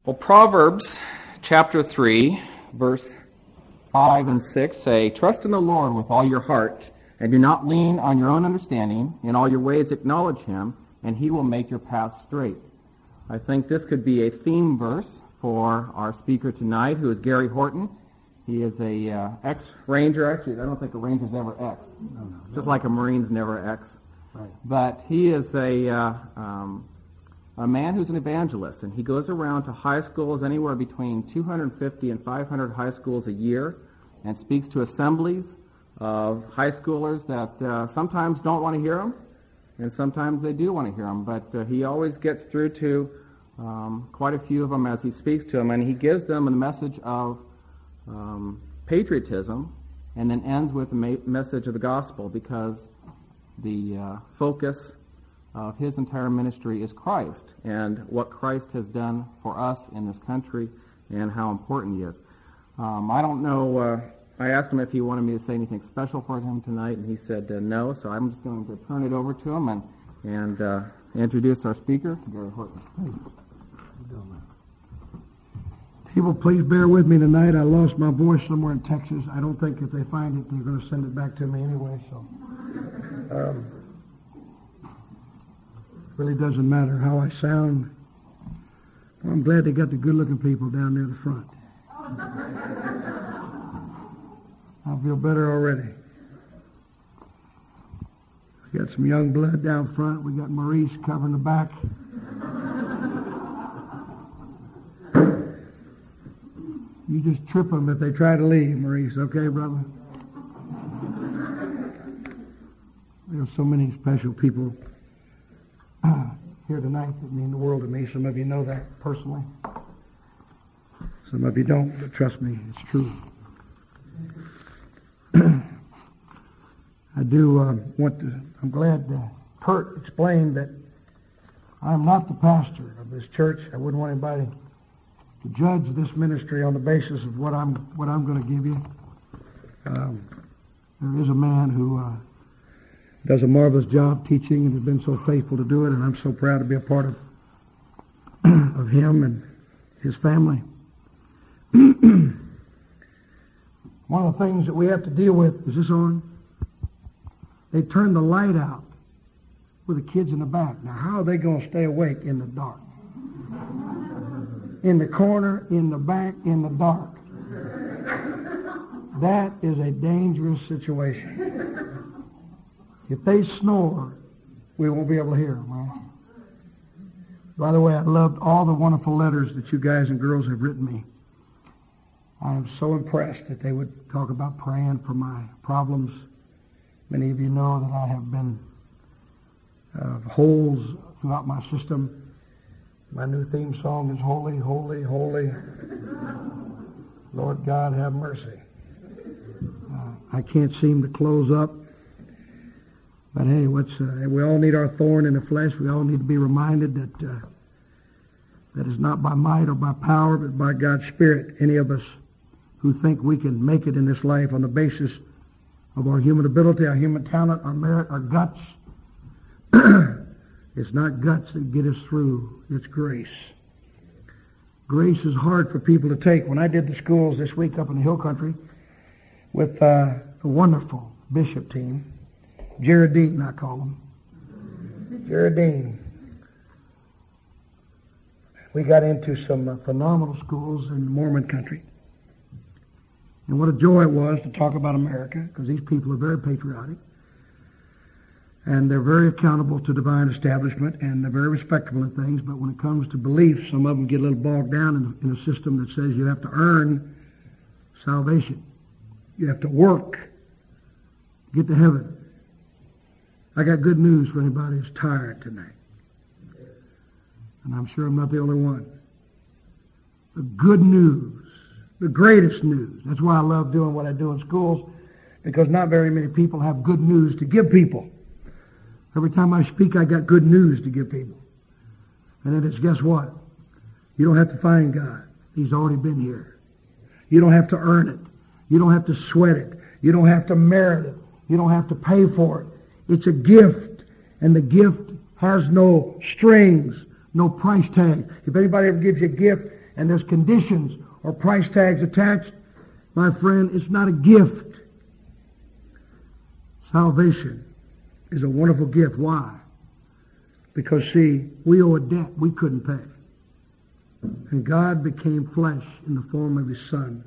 Well, Proverbs chapter 3, verse 5 and 6 say, "Trust in the Lord with all your heart, and do not lean on your own understanding. In all your ways acknowledge him, and he will make your path straight." I think this could be a theme verse for our speaker tonight, who is Gary Horton. He is a ex-Ranger. Actually, I don't think a Ranger's ever ex. Just like a Marine's never ex. Right. But he is a man who's an evangelist, and he goes around to high schools, anywhere between 250 and 500 high schools a year, and speaks to assemblies of high schoolers that sometimes don't want to hear him, and sometimes they do want to hear him. But he always gets through to quite a few of them as he speaks to them, and he gives them a message of patriotism, and then ends with a message of the gospel, because the focus of his entire ministry is Christ and what Christ has done for us in this country and how important he is. I don't know, I asked him if he wanted me to say anything special for him tonight, and he said no, so I'm just going to turn it over to him and introduce our speaker, Gary Horton. People, please bear with me tonight. I lost my voice somewhere in Texas. I don't think if they find it, they're going to send it back to me anyway, so really doesn't matter how I sound. Well, I'm glad they got the good-looking people down near the front. I feel better already. We got some young blood down front. We got Maurice covering the back. You just trip them if they try to leave, Maurice. Okay, brother? There's so many special people here tonight that mean the world to me. Some of you know that personally. Some of you don't, but trust me, it's true. I do I'm glad Kurt explained that I'm not the pastor of this church. I wouldn't want anybody to judge this ministry on the basis of what I'm going to give you. There is a man who does a marvelous job teaching and has been so faithful to do it, and I'm so proud to be a part of him and his family. One of the things that we have to deal with, is this on? They turn the light out with the kids in the back. Now, how are they going to stay awake in the dark? In the corner, in the back, in the dark. That is a dangerous situation. If they snore, we won't be able to hear them, right? By the way, I loved all the wonderful letters that you guys and girls have written me. I am so impressed that they would talk about praying for my problems. Many of you know that I have been holes throughout my system. My new theme song is Holy, Holy, Holy. Lord God, have mercy. I can't seem to close up. But hey, we all need our thorn in the flesh. We all need to be reminded that that is not by might or by power, but by God's Spirit. Any of us who think we can make it in this life on the basis of our human ability, our human talent, our merit, our guts. It's not guts that get us through. It's grace. Grace is hard for people to take. When I did the schools this week up in the hill country with a wonderful bishop team, Gerardine, I call him. Gerardine. We got into some phenomenal schools in the Mormon country. And what a joy it was to talk about America, because these people are very patriotic. And they're very accountable to divine establishment, and they're very respectable in things. But when it comes to belief, some of them get a little bogged down in a system that says you have to earn salvation. You have to work to get to heaven. I got good news for anybody who's tired tonight. And I'm sure I'm not the only one. The good news, the greatest news. That's why I love doing what I do in schools, because not very many people have good news to give people. Every time I speak, I got good news to give people. And then it's, guess what? You don't have to find God. He's already been here. You don't have to earn it. You don't have to sweat it. You don't have to merit it. You don't have to pay for it. It's a gift, and the gift has no strings, no price tag. If anybody ever gives you a gift and there's conditions or price tags attached, my friend, it's not a gift. Salvation is a wonderful gift. Why? Because, see, we owe a debt we couldn't pay. And God became flesh in the form of his Son,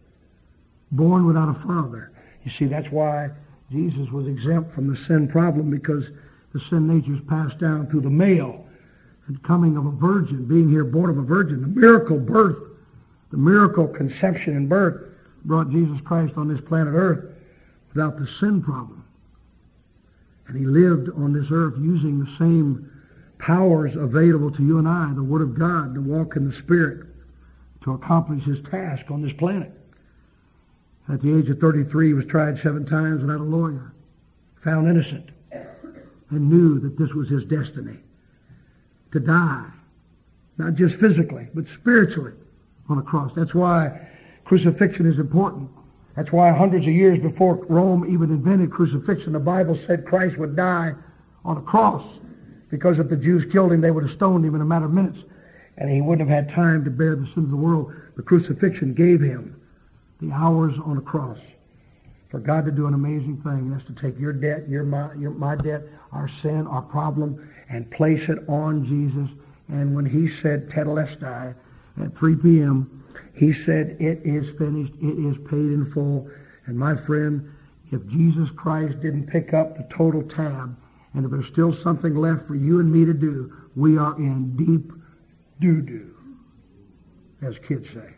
born without a father. You see, that's why Jesus was exempt from the sin problem, because the sin nature is passed down through the male and coming of a virgin, being here born of a virgin. The miracle birth, the miracle conception and birth brought Jesus Christ on this planet Earth without the sin problem. And he lived on this earth using the same powers available to you and I, the Word of God, to walk in the Spirit, to accomplish his task on this planet. At the age of 33, he was tried 7 times without a lawyer, found innocent, and knew that this was his destiny, to die, not just physically, but spiritually on a cross. That's why crucifixion is important. That's why hundreds of years before Rome even invented crucifixion, the Bible said Christ would die on a cross, because if the Jews killed him, they would have stoned him in a matter of minutes, and he wouldn't have had time to bear the sins of the world. The crucifixion gave him the hours on a cross for God to do an amazing thing. That's to take your debt, my debt, our sin, our problem, and place it on Jesus. And when he said tetelestai at 3 p.m., he said, it is finished, it is paid in full. And my friend, if Jesus Christ didn't pick up the total tab, and if there's still something left for you and me to do, we are in deep doo-doo, as kids say.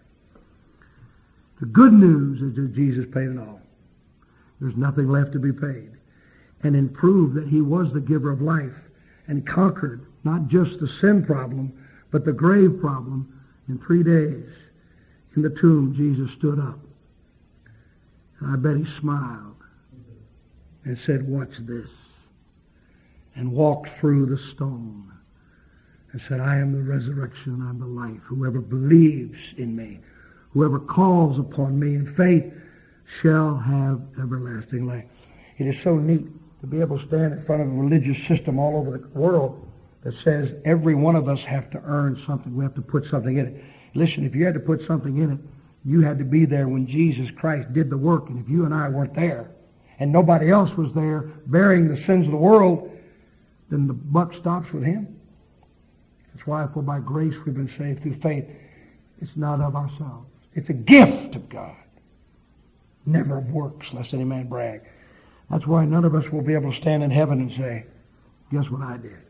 The good news is that Jesus paid it all. There's nothing left to be paid. And in proof that he was the giver of life and conquered not just the sin problem, but the grave problem, in 3 days in the tomb, Jesus stood up. And I bet he smiled and said, watch this. And walked through the stone and said, I am the resurrection and I am the life. Whoever believes in me, whoever calls upon me in faith shall have everlasting life. It is so neat to be able to stand in front of a religious system all over the world that says every one of us have to earn something. We have to put something in it. Listen, if you had to put something in it, you had to be there when Jesus Christ did the work. And if you and I weren't there, and nobody else was there bearing the sins of the world, then the buck stops with him. That's why, for by grace we've been saved through faith. It's not of ourselves. It's a gift of God. Never of works, lest any man brag. That's why none of us will be able to stand in heaven and say, guess what I did?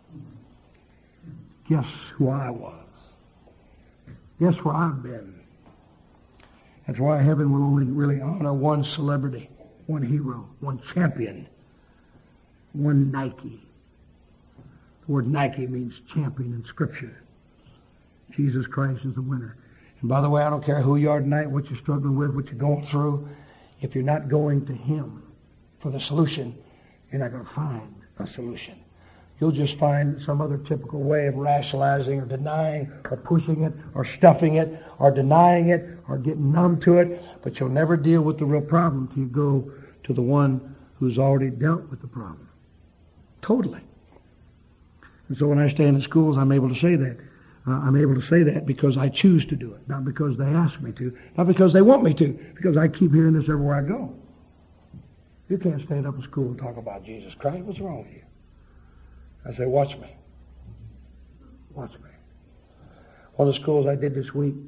Guess who I was? Guess where I've been? That's why heaven will only really honor one celebrity, one hero, one champion, one Nike. The word Nike means champion in Scripture. Jesus Christ is the winner. And by the way, I don't care who you are tonight, what you're struggling with, what you're going through. If you're not going to him for the solution, you're not going to find a solution. You'll just find some other typical way of rationalizing or denying or pushing it or stuffing it or denying it or getting numb to it. But you'll never deal with the real problem till you go to the one who's already dealt with the problem. Totally. And so when I stand in schools, I'm able to say that. I'm able to say that because I choose to do it, not because they ask me to, not because they want me to, because I keep hearing this everywhere I go. You can't stand up in school and talk about Jesus Christ. What's wrong with you? I say, watch me. Watch me. One of the schools I did this week,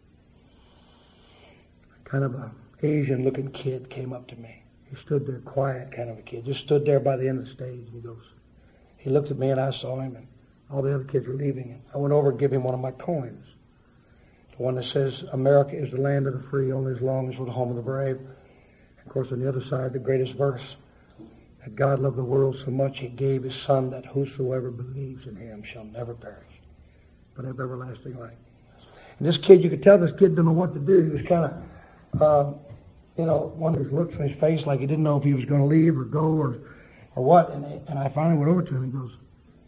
kind of an Asian-looking kid came up to me. He stood there, quiet kind of a kid, just stood there by the end of the stage, and he looked at me, and I saw him, and all the other kids were leaving him. I went over and gave him one of my coins, the one that says, America is the land of the free, only as long as we're the home of the brave. Of course, on the other side, the greatest verse, that God loved the world so much, he gave his Son, that whosoever believes in him shall never perish, but have everlasting life. And this kid, you could tell this kid didn't know what to do. He was kind of, one of his looks on his face like he didn't know if he was going to leave or go or what. And I finally went over to him and he goes,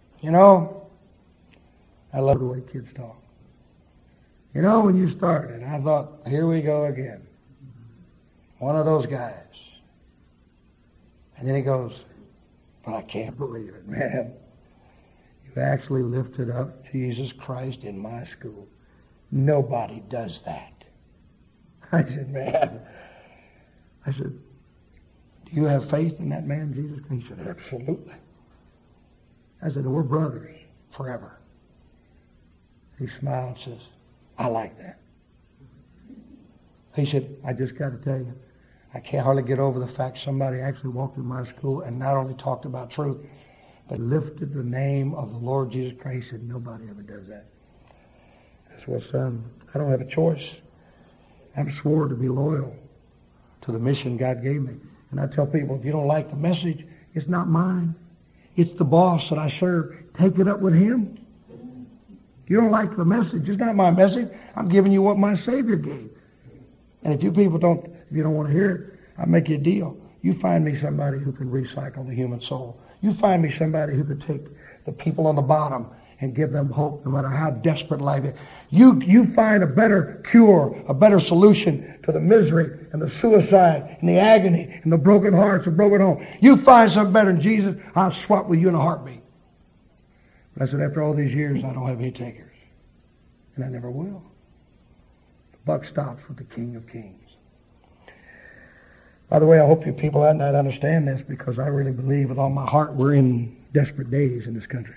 I love the way kids talk. When you started, I thought, here we go again. One of those guys. And then he goes, but I can't believe it, man. You actually lifted up Jesus Christ in my school. Nobody does that. I said, man. I said, do you have faith in that man, Jesus? And he said, absolutely. I said, we're brothers forever. He smiled and says, I like that. He said, I just got to tell you, I can't hardly get over the fact somebody actually walked in my school and not only talked about truth, but lifted the name of the Lord Jesus Christ. He said, nobody ever does that. I said, well, son, I don't have a choice. I'm sworn to be loyal to the mission God gave me. And I tell people, if you don't like the message, it's not mine. It's the boss that I serve. Take it up with him. If you don't like the message, it's not my message. I'm giving you what my Savior gave. And if you people don't, if you don't want to hear it, I'll make you a deal. You find me somebody who can recycle the human soul. You find me somebody who can take the people on the bottom and give them hope no matter how desperate life is. You find a better cure, a better solution to the misery and the suicide and the agony and the broken hearts and broken homes. You find something better than Jesus, I'll swap with you in a heartbeat. But I said, after all these years, I don't have any takers. And I never will. The buck stops with the King of Kings. By the way, I hope you people out there understand this, because I really believe with all my heart we're in desperate days in this country.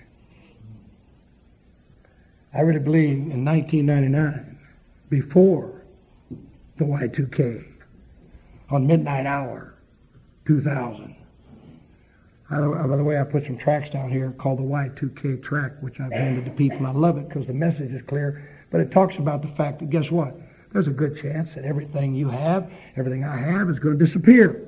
I really believe in 1999, before the Y2K, on midnight hour, 2000. By the way, I put some tracks down here called the Y2K track, which I've handed to people. I love it because the message is clear, but it talks about the fact that, guess what? There's a good chance that everything you have, everything I have, is going to disappear.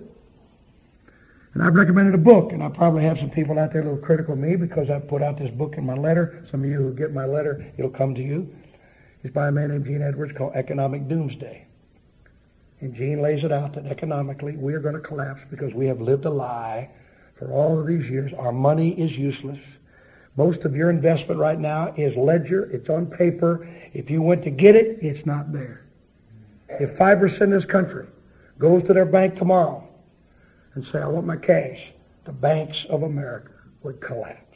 And I've recommended a book, and I probably have some people out there a little critical of me because I put out this book in my letter. Some of you who get my letter, it'll come to you. It's by a man named Gene Edwards called Economic Doomsday. And Gene lays it out that economically we are going to collapse because we have lived a lie for all of these years. Our money is useless. Most of your investment right now is ledger. It's on paper. If you went to get it, it's not there. If 5% of this country goes to their bank tomorrow and say, I want my cash, the banks of America would collapse.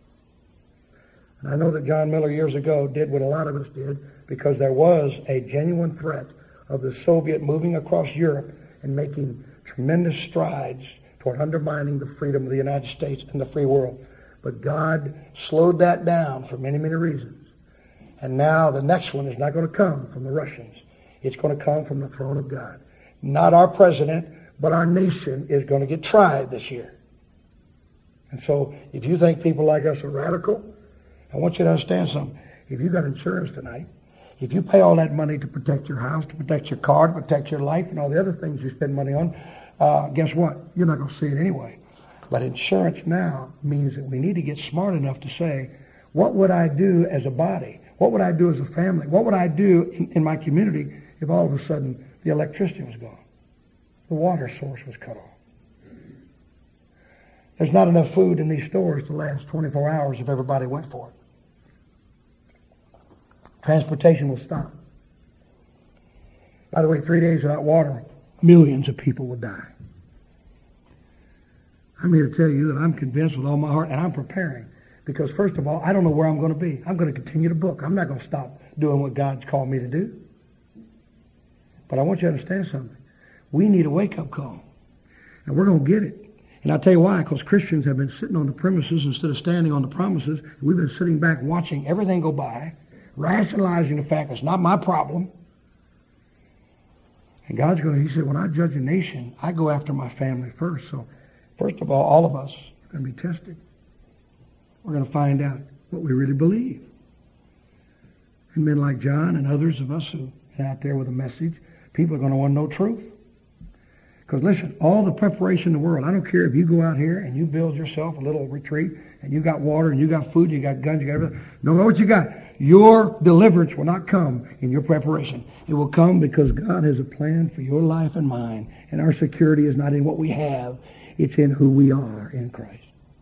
And I know that John Miller years ago did what a lot of us did, because there was a genuine threat of the Soviet moving across Europe and making tremendous strides toward undermining the freedom of the United States and the free world. But God slowed that down for many, many reasons. And now the next one is not going to come from the Russians. It's going to come from the throne of God. Not our president, but our nation is going to get tried this year. And so if you think people like us are radical, I want you to understand something. If you got insurance tonight, if you pay all that money to protect your house, to protect your car, to protect your life, and all the other things you spend money on, guess what? You're not going to see it anyway. But insurance now means that we need to get smart enough to say, what would I do as a body? What would I do as a family? What would I do in my community if all of a sudden the electricity was gone? The water source was cut off. There's not enough food in these stores to last 24 hours if everybody went for it. Transportation will stop. By the way, 3 days without water, millions of people will die. I'm here to tell you that I'm convinced with all my heart, and I'm preparing. Because first of all, I don't know where I'm going to be. I'm going to continue to book. I'm not going to stop doing what God's called me to do. But I want you to understand something. We need a wake-up call. And we're going to get it. And I'll tell you why. Because Christians have been sitting on the premises instead of standing on the promises. We've been sitting back watching everything go by, rationalizing the fact it's not my problem. And God's going to, he said, when I judge a nation, I go after my family first. So first of all of us are going to be tested. We're going to find out what we really believe. And men like John and others of us who are out there with a message, people are going to want to know truth. Because listen, all the preparation in the world, I don't care if you go out here and you build yourself a little retreat and you got water and you got food, you got guns, you got everything. No matter what you got, your deliverance will not come in your preparation. It will come because God has a plan for your life and mine. And our security is not in what we have. It's in who we are in Christ.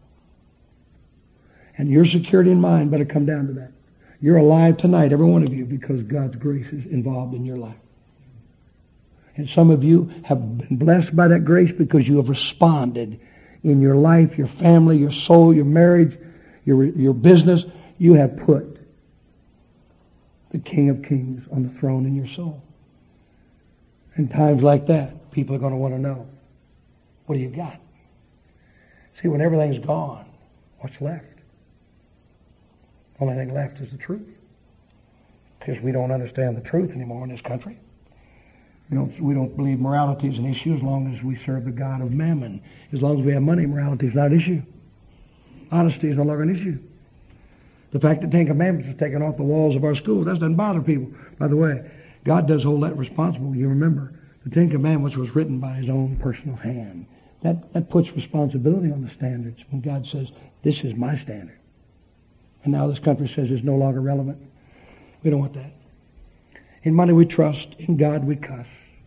And your security and mine better come down to that. You're alive tonight, every one of you, because God's grace is involved in your life. And some of you have been blessed by that grace because you have responded in your life, your family, your soul, your marriage, your business. You have put the King of Kings on the throne in your soul. In times like that, people are going to want to know, what do you got? See, when everything's gone, what's left? The only thing left is the truth. Because we don't understand the truth anymore in this country. We don't believe morality is an issue as long as we serve the God of mammon. As long as we have money, morality is not an issue. Honesty is no longer an issue. The fact that 10 Commandments was taken off the walls of our schools, that doesn't bother people. By the way, God does hold that responsible. You remember, the 10 Commandments was written by his own personal hand. That puts responsibility on the standards when God says, this is my standard. And now this country says it's no longer relevant. We don't want that. In money we trust, in God we cuss.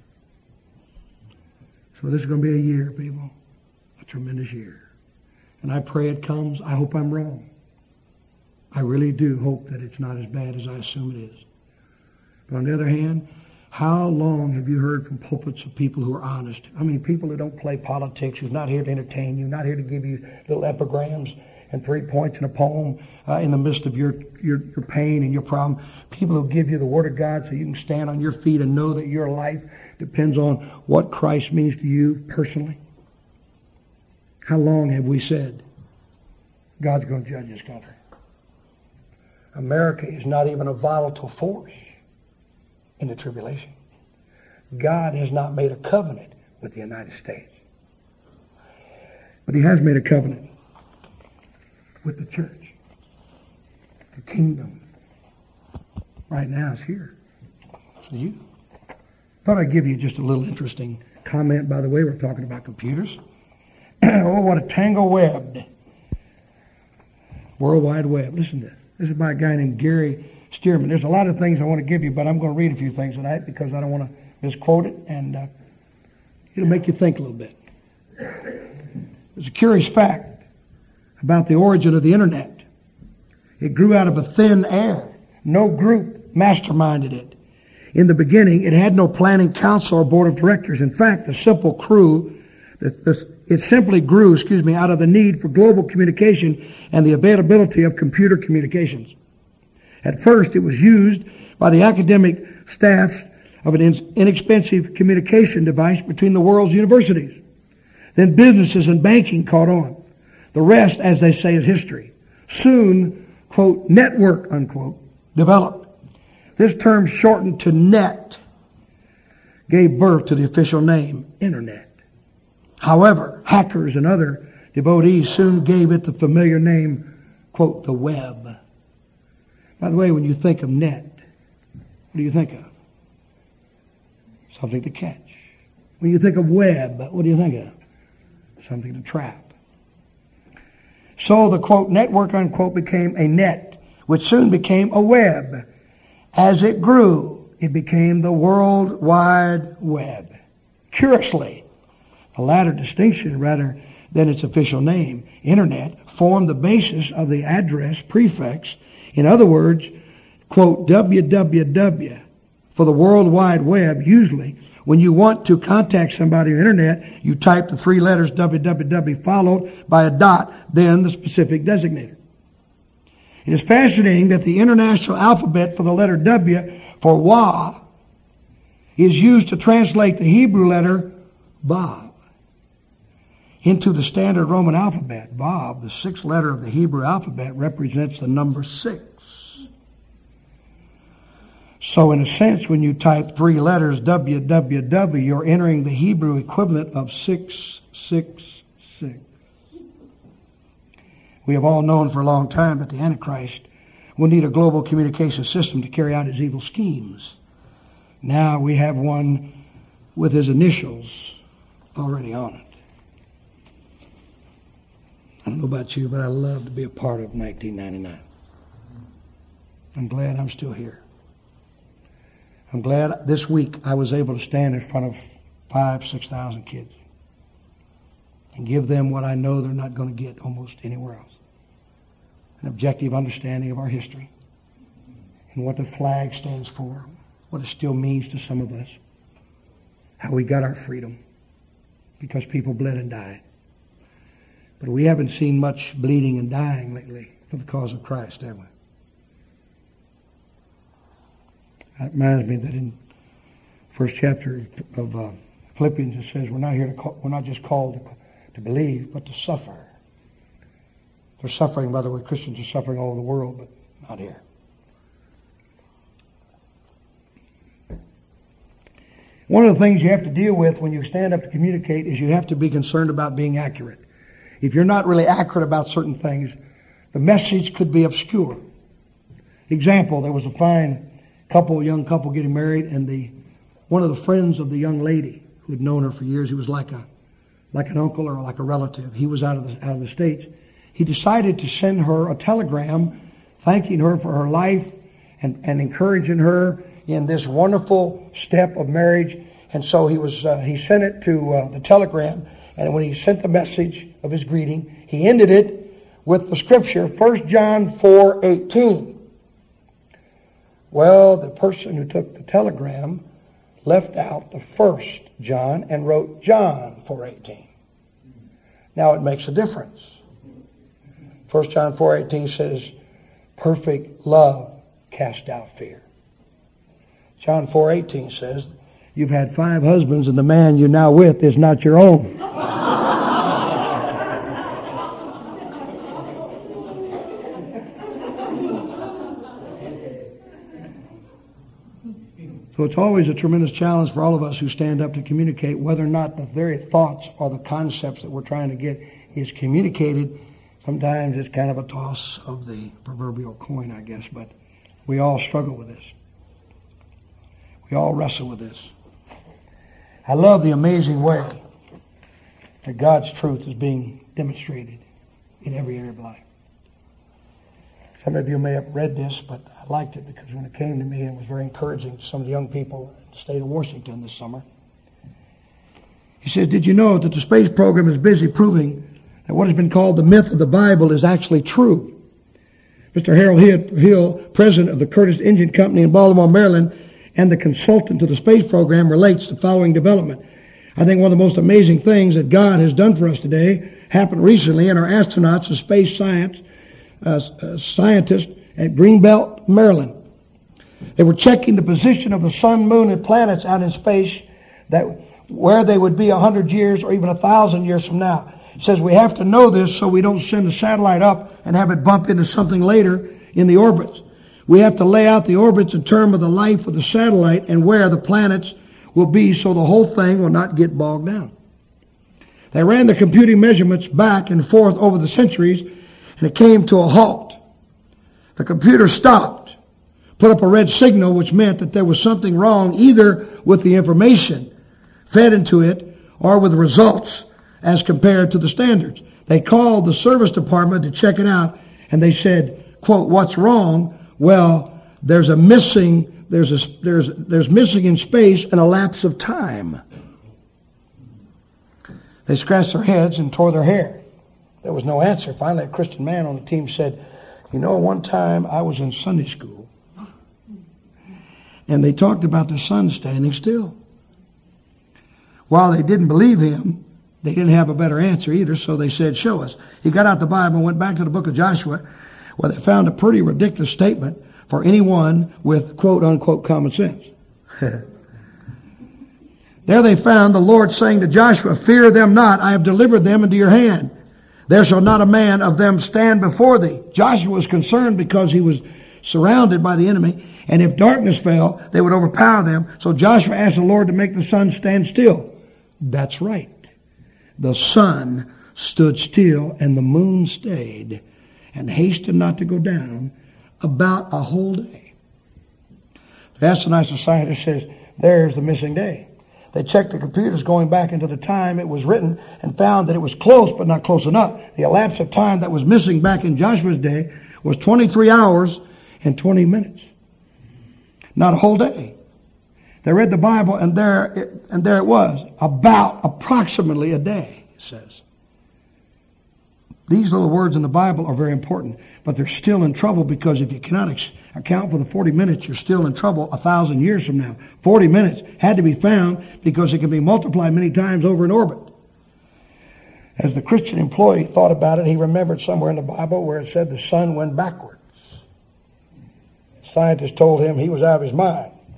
So this is going to be a year, people. A tremendous year. And I pray it comes. I hope I'm wrong. I really do hope that it's not as bad as I assume it is. But on the other hand, how long have you heard from pulpits of people who are honest? I mean, people who don't play politics, who's not here to entertain you, not here to give you little epigrams and 3 points in a poem in the midst of your pain and your problem. People who give you the Word of God so you can stand on your feet and know that your life depends on what Christ means to you personally. How long have we said God's going to judge this country? America is not even a volatile force in the tribulation. God has not made a covenant with the United States. But he has made a covenant with the church. The kingdom right now is here. So you. Thought I'd give you just a little interesting comment. By the way, we're talking about computers. Oh, what a tangle webbed World Wide Web. Listen to this. This is by a guy named Gary Stearman. There's a lot of things I want to give you, but I'm going to read a few things tonight because I don't want to misquote it, and it'll make you think a little bit. There's a curious fact about the origin of the Internet. It grew out of a thin air. No group masterminded it. In the beginning, it had no planning council or board of directors. In fact, the simple crew, it simply grew, out of the need for global communication and the availability of computer communications. At first, it was used by the academic staffs of an inexpensive communication device between the world's universities. Then businesses and banking caught on. The rest, as they say, is history. Soon, quote, network, unquote, developed. This term, shortened to net, gave birth to the official name, Internet. However, hackers and other devotees soon gave it the familiar name, quote, the web. By the way, when you think of net, what do you think of? Something to catch. When you think of web, what do you think of? Something to trap. So the, quote, network, unquote, became a net, which soon became a web. As it grew, it became the World Wide Web. Curiously, the latter distinction, rather than its official name, Internet, formed the basis of the address prefix. In other words, quote, www, for the World Wide Web. Usually, when you want to contact somebody on the Internet, you type the 3 letters www followed by a dot, then the specific designator. It is fascinating that the international alphabet for the letter W for Wa is used to translate the Hebrew letter Vav into the standard Roman alphabet. Vav, the 6th letter of the Hebrew alphabet, represents the number 6. So in a sense, when you type 3 letters www, you're entering the Hebrew equivalent of 666. We have all known for a long time that the Antichrist will need a global communication system to carry out his evil schemes. Now we have one with his initials already on it. I don't know about you, but I love to be a part of 1999. I'm glad I'm still here. I'm glad this week I was able to stand in front of 5,000-6,000 kids and give them what I know they're not going to get almost anywhere else. An objective understanding of our history and what the flag stands for, what it still means to some of us, how we got our freedom because people bled and died. But we haven't seen much bleeding and dying lately for the cause of Christ, have we? That reminds me that in first chapter of Philippians it says we're not just called to believe, but to suffer. They're suffering, by the way, Christians are suffering all over the world, but not here. One of the things you have to deal with when you stand up to communicate is you have to be concerned about being accurate. If you're not really accurate about certain things, the message could be obscure. Example, there was a fine young couple getting married, and one of the friends of the young lady who had known her for years, he was like an uncle or like a relative. He was out of the States. He decided to send her a telegram thanking her for her life and encouraging her in this wonderful step of marriage. And so he sent it to the telegram, and when he sent the message of his greeting, he ended it with the scripture, 1 John 4:18. Well, the person who took the telegram left out the 1 John and wrote John 4:18. Now it makes a difference. 1 John 4:18 says, perfect love casts out fear. John 4:18 says, you've had 5 husbands and the man you're now with is not your own. So it's always a tremendous challenge for all of us who stand up to communicate whether or not the very thoughts or the concepts that we're trying to get is communicated. Sometimes it's kind of a toss of the proverbial coin, I guess, but we all struggle with this. We all wrestle with this. I love the amazing way that God's truth is being demonstrated in every area of life. Some of you may have read this, but I liked it because when it came to me, it was very encouraging to some of the young people in the state of Washington this summer. He said, did you know that the space program is busy proving that what has been called the myth of the Bible is actually true? Mr. Harold Hill, president of the Curtiss Engine Company in Baltimore, Maryland, and the consultant to the space program, relates the following development. I think one of the most amazing things that God has done for us today happened recently, and our astronauts of space science, scientists at Greenbelt, Maryland. They were checking the position of the sun, moon, and planets out in space, where they would be 100 years or even 1,000 years from now. It says we have to know this so we don't send a satellite up and have it bump into something later in the orbits. We have to lay out the orbits in terms of the life of the satellite and where the planets will be so the whole thing will not get bogged down. They ran the computing measurements back and forth over the centuries, and it came to a halt. The computer stopped, put up a red signal, which meant that there was something wrong either with the information fed into it or with the results as compared to the standards. They called the service department to check it out, and they said, quote, what's wrong? Well, there's missing in space an elapse of time. They scratched their heads and tore their hair. There was no answer. Finally, a Christian man on the team said, you know, one time I was in Sunday school, and they talked about the sun standing still. While they didn't believe him, they didn't have a better answer either, so they said, show us. He got out the Bible and went back to the book of Joshua, where they found a pretty ridiculous statement for anyone with quote-unquote common sense. There they found the Lord saying to Joshua, fear them not, I have delivered them into your hand. There shall not a man of them stand before thee. Joshua was concerned because he was surrounded by the enemy, and if darkness fell, they would overpower them. So Joshua asked the Lord to make the sun stand still. That's right. The sun stood still, and the moon stayed, and hasted not to go down about a whole day. The Astronaut Society says, there's the missing day. They checked the computers going back into the time it was written and found that it was close but not close enough. The elapse of time that was missing back in Joshua's day was 23 hours and 20 minutes. Not a whole day. They read the Bible and there it was. About approximately a day, it says. These little words in the Bible are very important, but they're still in trouble because if you cannot account for the 40 minutes, you're still in trouble 1,000 years from now. 40 minutes had to be found because it can be multiplied many times over in orbit. As the Christian employee thought about it, he remembered somewhere in the Bible where it said the sun went backwards. Scientists told him he was out of his mind.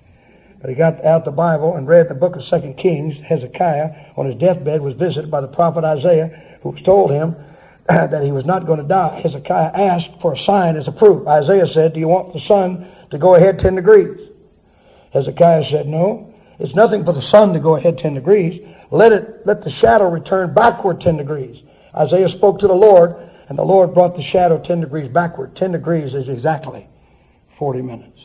But he got out the Bible and read the book of 2 Kings. Hezekiah, on his deathbed, was visited by the prophet Isaiah, who told him that he was not going to die. Hezekiah asked for a sign as a proof. Isaiah said, do you want the sun to go ahead 10 degrees? Hezekiah said, no. It's nothing for the sun to go ahead 10 degrees. Let the shadow return backward 10 degrees. Isaiah spoke to the Lord, and the Lord brought the shadow 10 degrees backward. 10 degrees is exactly 40 minutes.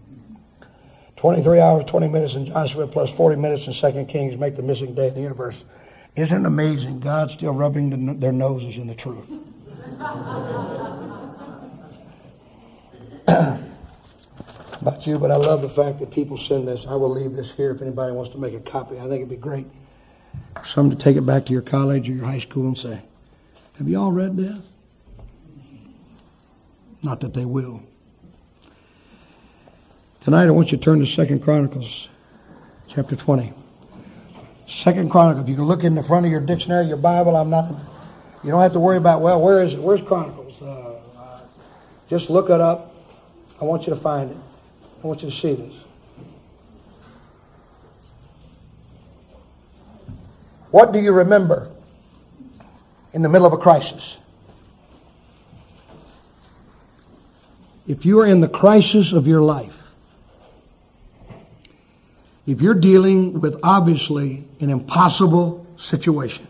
23 hours, 20 minutes in Joshua plus 40 minutes in 2 Kings make the missing day in the universe. Isn't it amazing? God's still rubbing their noses in the truth. About you, but I love the fact that people send this. I will leave this here if anybody wants to make a copy. I think it'd be great for some to take it back to your college or your high school and say, have you all read this? Not that they will. Tonight I want you to turn to 2 Chronicles chapter 20. 2 Chronicles. If you can look in the front of your dictionary, your Bible, you don't have to worry about, well, where is it? Where's Chronicles? Just look it up. I want you to find it. I want you to see this. What do you remember in the middle of a crisis? If you are in the crisis of your life, if you're dealing with obviously an impossible situation,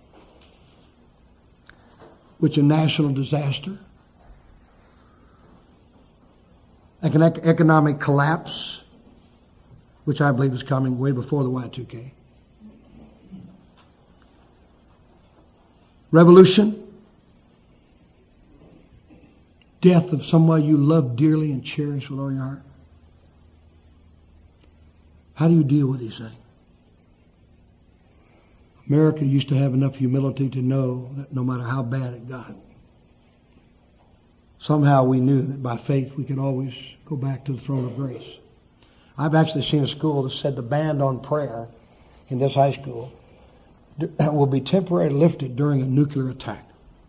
which a national disaster, an economic collapse, which I believe is coming way before the Y2K, revolution, death of someone you love dearly and cherish with all your heart. How do you deal with these things? America used to have enough humility to know that no matter how bad it got, somehow we knew that by faith we could always go back to the throne of grace. I've actually seen a school that said the ban on prayer in this high school will be temporarily lifted during a nuclear attack.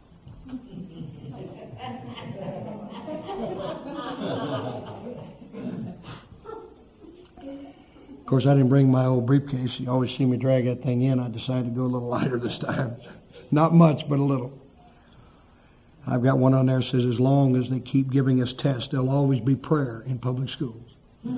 Of course, I didn't bring my old briefcase. You always see me drag that thing in. I decided to go a little lighter this time. Not much, but a little. I've got one on there that says, as long as they keep giving us tests, there'll always be prayer in public schools. But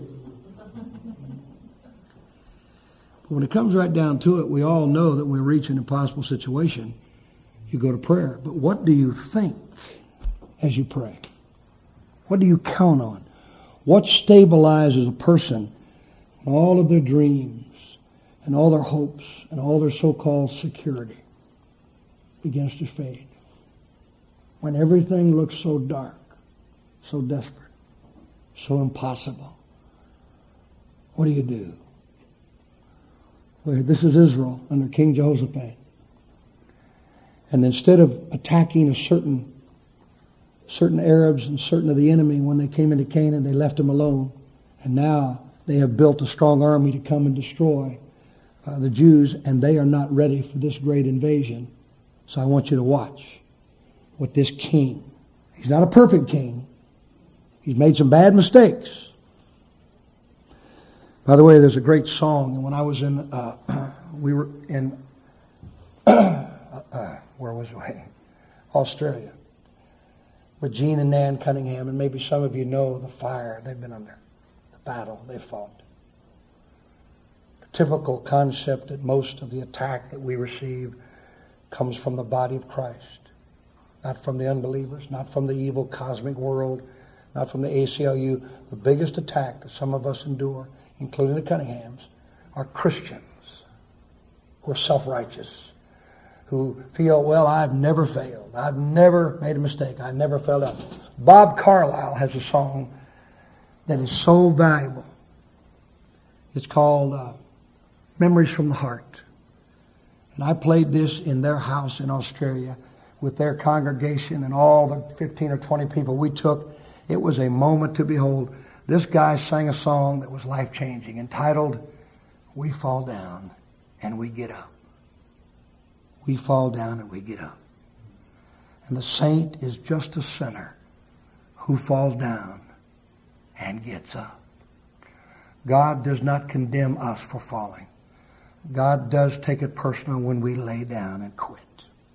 when it comes right down to it, we all know that when we reach an impossible situation, you go to prayer. But what do you think as you pray? What do you count on? What stabilizes a person and all of their dreams and all their hopes and all their so-called security begins to fade? When everything looks so dark, so desperate, so impossible, what do? Well, this is Israel under King Jehoshaphat. And instead of attacking a certain Arabs and certain of the enemy when they came into Canaan, they left them alone. And now they have built a strong army to come and destroy the Jews, and they are not ready for this great invasion. So I want you to watch what this king, he's not a perfect king. He's made some bad mistakes. By the way, there's a great song, and when I was in, we were in, where was we? Australia, with Gene and Nan Cunningham, and maybe some of you know the fire they've been under, the battle they fought. The typical concept that most of the attack that we receive comes from the body of Christ, not from the unbelievers, not from the evil cosmic world, not from the ACLU. The biggest attack that some of us endure, including the Cunninghams, are Christians who are self-righteous, who feel, well, I've never failed. I've never made a mistake. I've never fell out. Bob Carlyle has a song that is so valuable. It's called Memories from the Heart. And I played this in their house in Australia with their congregation and all the 15 or 20 people we took. It was a moment to behold. This guy sang a song that was life-changing, entitled, We Fall Down and We Get Up. We fall down and we get up. And the saint is just a sinner who falls down and gets up. God does not condemn us for falling. God does take it personal when we lay down and quit.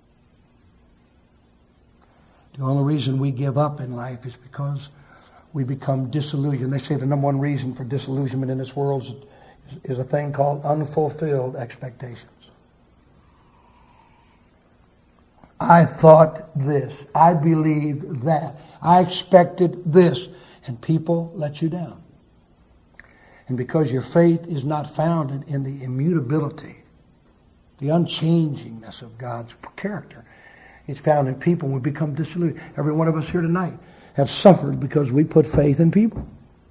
The only reason we give up in life is because we become disillusioned. They say the number one reason for disillusionment in this world is a thing called unfulfilled expectations. I thought this. I believed that. I expected this. And people let you down. And because your faith is not founded in the immutability, the unchangingness of God's character, it's found in people. We become disillusioned. Every one of us here tonight have suffered because we put faith in people.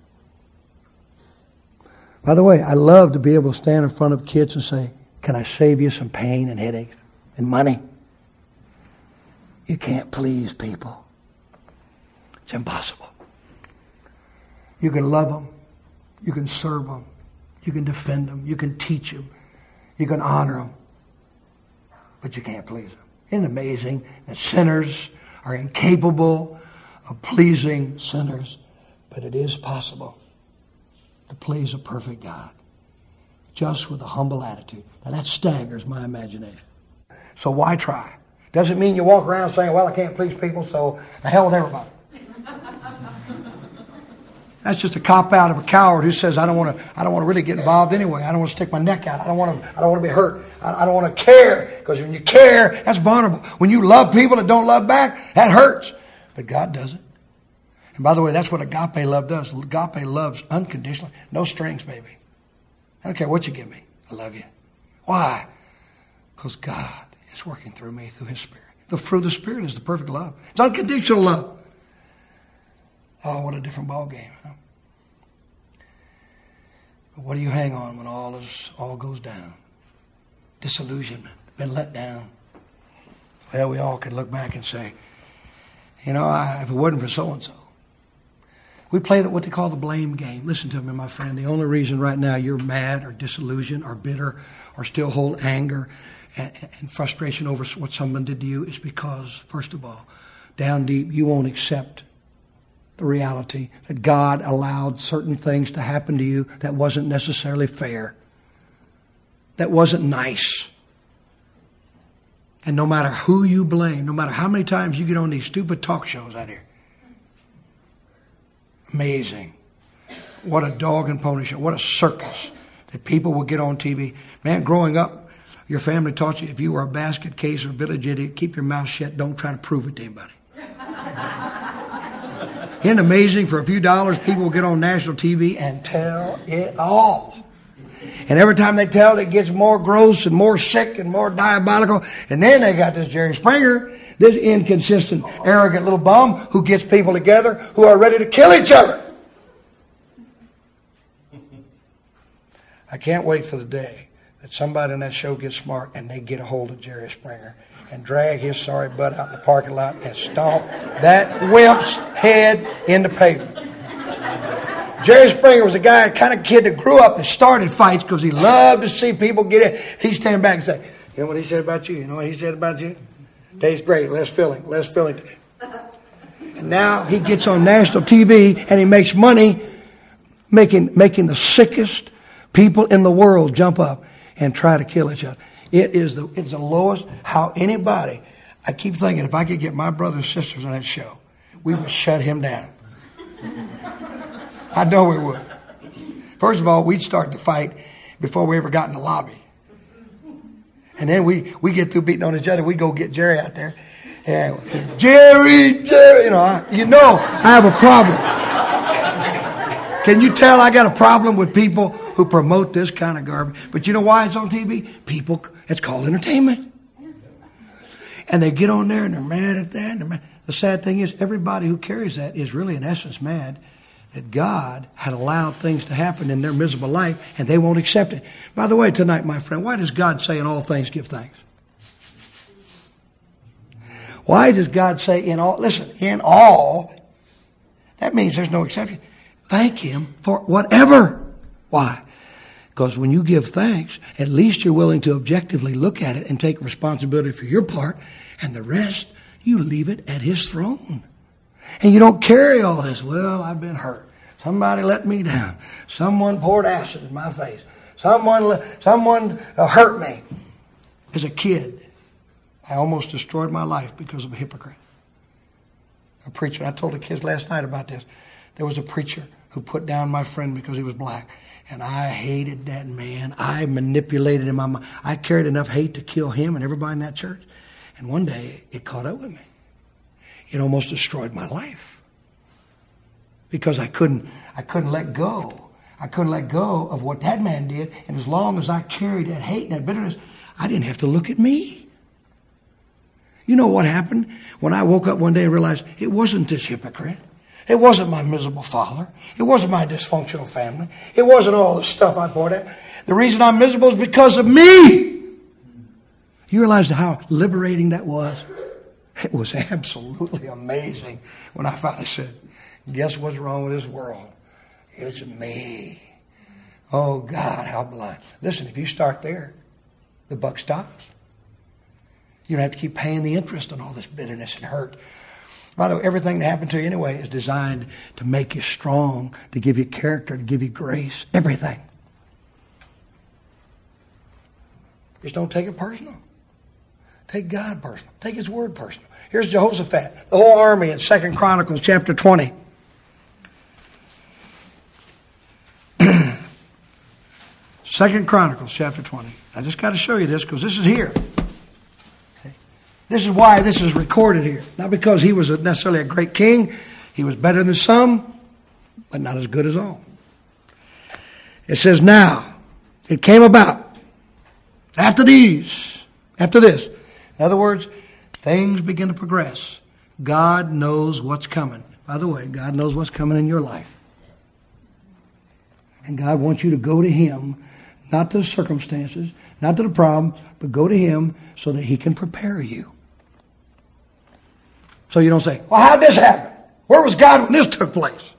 By the way, I love to be able to stand in front of kids and say, can I save you some pain and headaches and money? You can't please people. It's impossible. You can love them. You can serve them. You can defend them. You can teach them. You can honor them. But you can't please them. Isn't it amazing that sinners are incapable of pleasing sinners? But it is possible to please a perfect God just with a humble attitude. Now that staggers my imagination. So why try? Doesn't mean you walk around saying, well, I can't please people, so the hell with everybody. That's just a cop-out of a coward who says, I don't want to really get involved anyway. I don't want to stick my neck out. I don't want to be hurt. I don't want to care. Because when you care, that's vulnerable. When you love people that don't love back, that hurts. But God doesn't. And by the way, that's what agape love does. Agape loves unconditionally. No strings, baby. I don't care what you give me. I love you. Why? Because God is working through me, through His Spirit. The fruit of the Spirit is the perfect love. It's unconditional love. Oh, what a different ball game, huh? But what do you hang on when all goes down? Disillusionment, been let down. Well, we all could look back and say, if it wasn't for so-and-so. We play what they call the blame game. Listen to me, my friend. The only reason right now you're mad or disillusioned or bitter or still hold anger and frustration over what someone did to you is because, first of all, down deep, you won't accept the reality that God allowed certain things to happen to you that wasn't necessarily fair, that wasn't nice. And no matter who you blame, no matter how many times you get on these stupid talk shows out here, amazing. What a dog and pony show. What a circus that people will get on TV. Man, growing up, your family taught you if you were a basket case or village idiot, keep your mouth shut. Don't try to prove it to anybody. Isn't it amazing? For a few dollars, people will get on national TV and tell it all. And every time they tell it, it gets more gross and more sick and more diabolical. And then they got this Jerry Springer, this inconsistent, arrogant little bum who gets people together who are ready to kill each other. I can't wait for the day that somebody on that show gets smart and they get a hold of Jerry Springer and drag his sorry butt out in the parking lot and stomp that wimp's head in the pavement. Jerry Springer was a kind of kid that grew up and started fights because he loved to see people get in. He'd stand back and say, you know what he said about you? You know what he said about you? Tastes great, less filling. And now he gets on national TV and he makes money making the sickest people in the world jump up and try to kill each other. It's the lowest how anybody, I keep thinking if I could get my brothers and sisters on that show, we would shut him down. I know we would. First of all, we'd start the fight before we ever got in the lobby. And then we get through beating on each other, we go get Jerry out there. And Jerry, I have a problem. Can you tell I got a problem with people who promote this kind of garbage? But you know why it's on TV? It's called entertainment. And they get on there and they're mad at that. And the sad thing is everybody who carries that is really in essence mad that God had allowed things to happen in their miserable life and they won't accept it. By the way, tonight, my friend, why does God say in all things give thanks? Why does God say in all? Listen, in all, that means there's no exception. Thank Him for whatever. Why? Because when you give thanks, at least you're willing to objectively look at it and take responsibility for your part, and the rest, you leave it at His throne. And you don't carry all this. Well, I've been hurt. Somebody let me down. Someone poured acid in my face. Someone hurt me. As a kid, I almost destroyed my life because of a hypocrite. A preacher. I told the kids last night about this. There was a preacher who put down my friend because he was black. And I hated that man. I manipulated him. I carried enough hate to kill him and everybody in that church. And one day, it caught up with me. It almost destroyed my life. Because I couldn't let go. I couldn't let go of what that man did. And as long as I carried that hate and that bitterness, I didn't have to look at me. You know what happened? When I woke up one day and realized it wasn't this hypocrite. It wasn't my miserable father. It wasn't my dysfunctional family. It wasn't all the stuff I poured out. The reason I'm miserable is because of me. You realize how liberating that was? It was absolutely amazing when I finally said, guess what's wrong with this world? It's me. Oh, God, how blind. Listen, if you start there, the buck stops. You don't have to keep paying the interest on all this bitterness and hurt. By the way, everything that happened to you anyway is designed to make you strong, to give you character, to give you grace. Everything. Just don't take it personal. Take God personal. Take His Word personal. Here's Jehoshaphat, the whole army in 2 Chronicles chapter 20. 2 Chronicles chapter 20. I just got to show you this because this is here. Okay. This is why this is recorded here. Not because he was necessarily a great king. He was better than some, but not as good as all. It says, now, it came about after this. In other words, things begin to progress. God knows what's coming. By the way, God knows what's coming in your life. And God wants you to go to Him, not to the circumstances, not to the problem, but go to Him so that He can prepare you. So you don't say, well, how'd this happen? Where was God when this took place?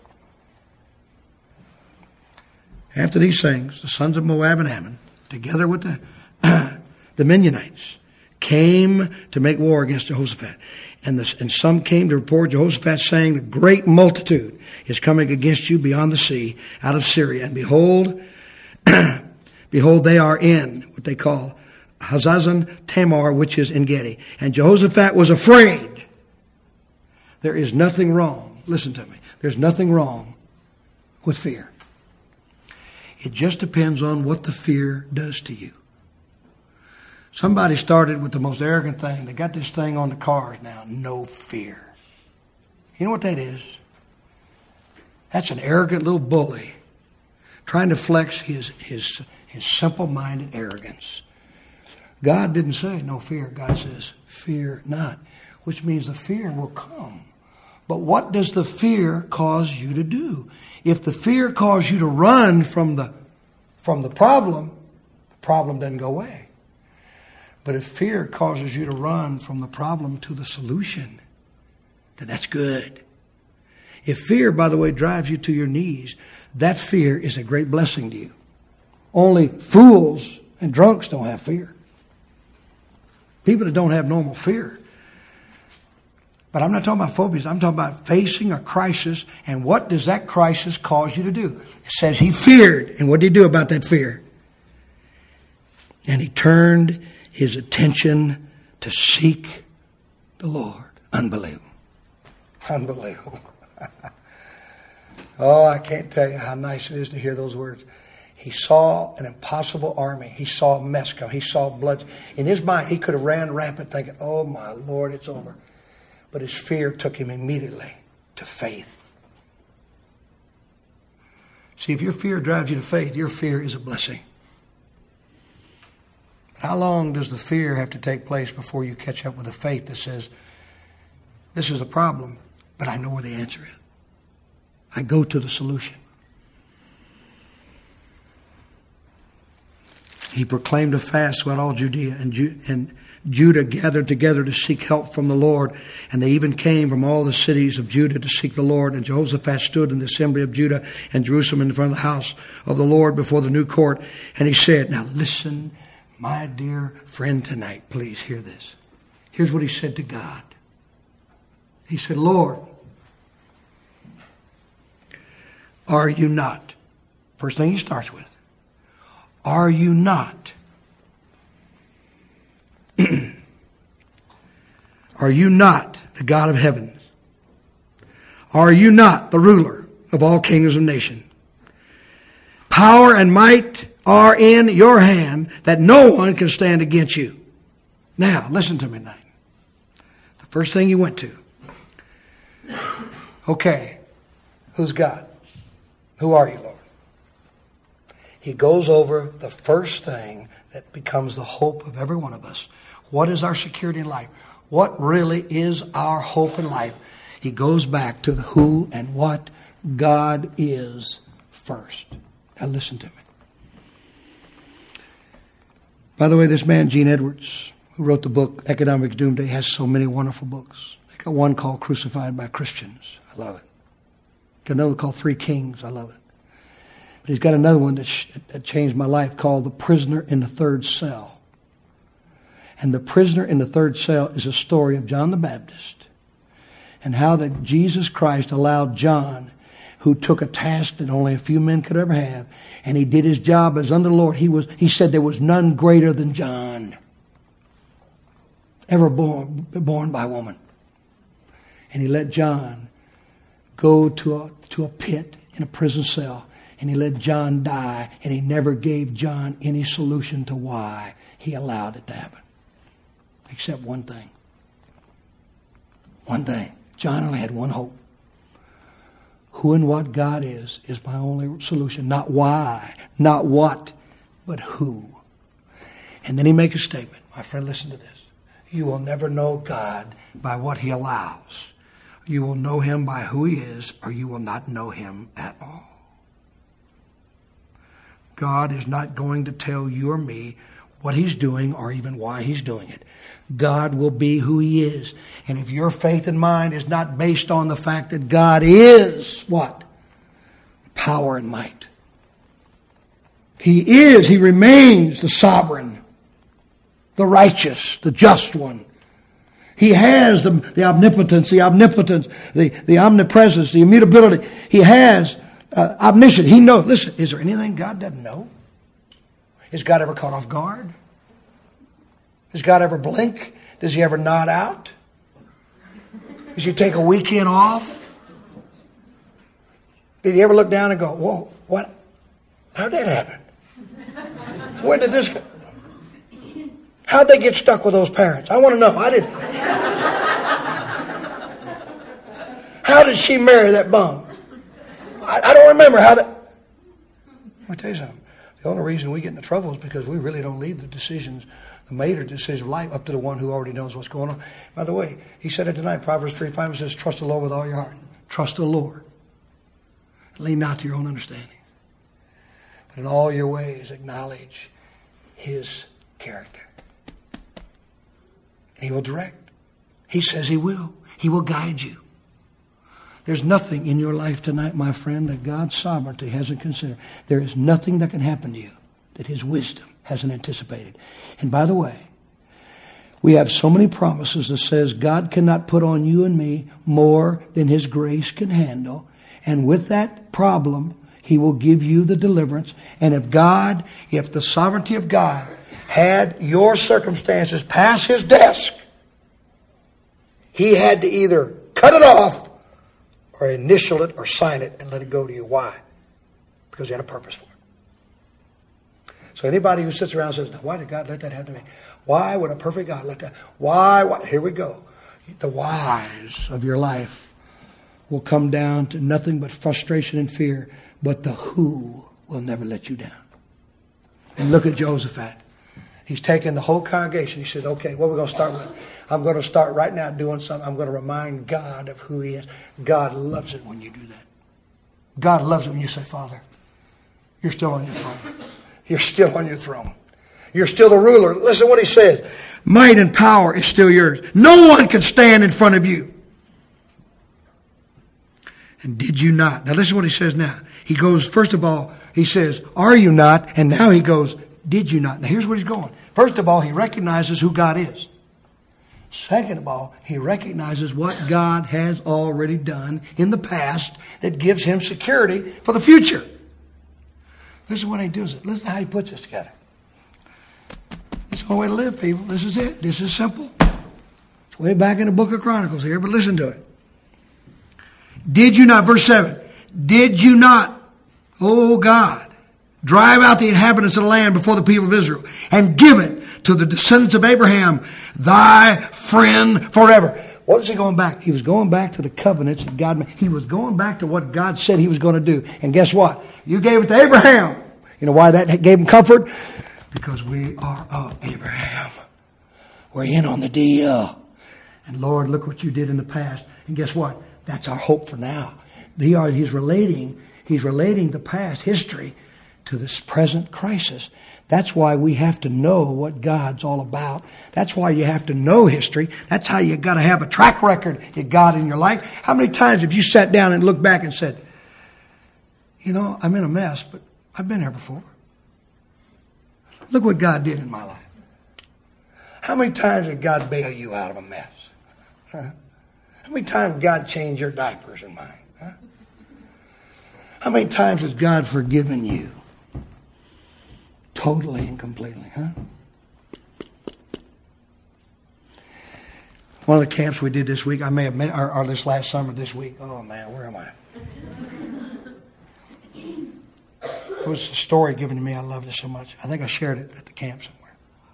After these things, the sons of Moab and Ammon, together with the Mennonites, came to make war against Jehoshaphat. And some came to report Jehoshaphat, saying, the great multitude is coming against you beyond the sea, out of Syria. And behold, they are in what they call Hazazon Tamar, which is En Gedi. And Jehoshaphat was afraid. There is nothing wrong. Listen to me. There's nothing wrong with fear. It just depends on what the fear does to you. Somebody started with the most arrogant thing. They got this thing on the cars now. No fear. You know what that is? That's an arrogant little bully trying to flex his simple-minded arrogance. God didn't say no fear. God says, fear not, which means the fear will come. But what does the fear cause you to do? If the fear caused you to run from the problem doesn't go away. But if fear causes you to run from the problem to the solution, then that's good. If fear, by the way, drives you to your knees, that fear is a great blessing to you. Only fools and drunks don't have fear. People that don't have normal fear. But I'm not talking about phobias. I'm talking about facing a crisis. And what does that crisis cause you to do? It says he feared. And what did he do about that fear? And he turned his attention to seek the Lord. Unbelievable. Unbelievable. Oh, I can't tell you how nice it is to hear those words. He saw an impossible army. He saw a mess come. He saw blood. In his mind, he could have ran rampant thinking, oh my Lord, it's over. But his fear took him immediately to faith. See, if your fear drives you to faith, your fear is a blessing. How long does the fear have to take place before you catch up with the faith that says, this is a problem, but I know where the answer is. I go to the solution. He proclaimed a fast throughout all Judea, and Judah gathered together to seek help from the Lord. And they even came from all the cities of Judah to seek the Lord. And Jehoshaphat stood in the assembly of Judah and Jerusalem in front of the house of the Lord before the new court. And he said, now listen, my dear friend, tonight, please hear this. Here's what he said to God. He said, Lord, Are you not? First thing he starts with. Are you not? Are you not the God of heaven? Are you not the ruler of all kingdoms of nations? Power and might are in your hand, that no one can stand against you. Now, listen to me now. The first thing you went to. Okay, who's God? Who are you, Lord? He goes over the first thing that becomes the hope of every one of us. What is our security in life? What really is our hope in life? He goes back to the who and what God is first. Now listen to me. By the way, this man, Gene Edwards, who wrote the book Economic Doomsday, has so many wonderful books. He's got one called Crucified by Christians. I love it. Got another called Three Kings. I love it. But he's got another one that changed my life called The Prisoner in the Third Cell. And The Prisoner in the Third Cell is a story of John the Baptist and how that Jesus Christ allowed John, who took a task that only a few men could ever have, and he did his job as under the Lord. He said there was none greater than John, ever born by woman. And he let John go to a pit in a prison cell, and he let John die, and he never gave John any solution to why he allowed it to happen. Except one thing. One thing. John only had one hope. Who and what God is my only solution. Not why, not what, but who. And then he makes a statement. My friend, listen to this. You will never know God by what he allows. You will know him by who he is, or you will not know him at all. God is not going to tell you or me what he's doing or even why he's doing it. God will be who he is. And if your faith and mine is not based on the fact that God is what? Power and might. He remains the sovereign, the righteous, the just one. He has the omnipotence, the omnipresence, the immutability. He has omniscient. He knows. Listen, is there anything God doesn't know? Is God ever caught off guard? Does God ever blink? Does he ever nod out? Does he take a weekend off? Did he ever look down and go, whoa, what? How did that happen? Where did this go? How'd they get stuck with those parents? I want to know. How did she marry that bum? I don't remember how that... Let me tell you something. The only reason we get into trouble is because we really don't leave the major decision of life up to the one who already knows what's going on. By the way, he said it tonight, Proverbs 3:5, it says, trust the Lord with all your heart. Trust the Lord. Lean not to your own understanding. But in all your ways, acknowledge his character. And he will direct. He says he will. He will guide you. There's nothing in your life tonight, my friend, that God's sovereignty hasn't considered. There is nothing that can happen to you that his wisdom hasn't anticipated. And by the way, we have so many promises that says God cannot put on you and me more than his grace can handle. And with that problem, he will give you the deliverance. And if the sovereignty of God had your circumstances pass his desk, he had to either cut it off or initial it or sign it and let it go to you. Why? Because he had a purpose for it. So anybody who sits around and says, now, why did God let that happen to me? Why would a perfect God let that? Why? Here we go. The whys of your life will come down to nothing but frustration and fear, but the who will never let you down. And look at Jehoshaphat. He's taken the whole congregation. He said, okay, what are we going to start with? I'm going to start right now doing something. I'm going to remind God of who he is. God loves it when you do that. God loves it when you say, Father, you're still on your throne. You're still on your throne. You're still the ruler. Listen to what he says. Might and power is still yours. No one can stand in front of you. And did you not? Now listen to what he says now. He goes, first of all, he says, are you not? And now he goes, did you not? Now here's where he's going. First of all, he recognizes who God is. Second of all, he recognizes what God has already done in the past that gives him security for the future. Listen to what he does. Listen to how he puts this together. This is the only way to live, people. This is it. This is simple. It's way back in the book of Chronicles here, but listen to it. Did you not, verse 7, did you not, O God, drive out the inhabitants of the land before the people of Israel and give it to the descendants of Abraham, thy friend forever? What was he going back? He was going back to the covenants that God made. He was going back to what God said he was going to do. And guess what? You gave it to Abraham. You know why that gave him comfort? Because we are of Abraham. We're in on the deal. And Lord, look what you did in the past. And guess what? That's our hope for now. He's relating the past history to this present crisis. That's why we have to know what God's all about. That's why you have to know history. That's how you got to have a track record of God in your life. How many times have you sat down and looked back and said, you know, I'm in a mess, but I've been here before. Look what God did in my life. How many times did God bail you out of a mess? Huh? How many times did God change your diapers and mine? Huh? How many times has God forgiven you? Totally and completely, huh? One of the camps we did this week, I may have met, or this last summer this week. Oh man, where am I? It was a story given to me. I loved it so much. I think I shared it at the camp somewhere.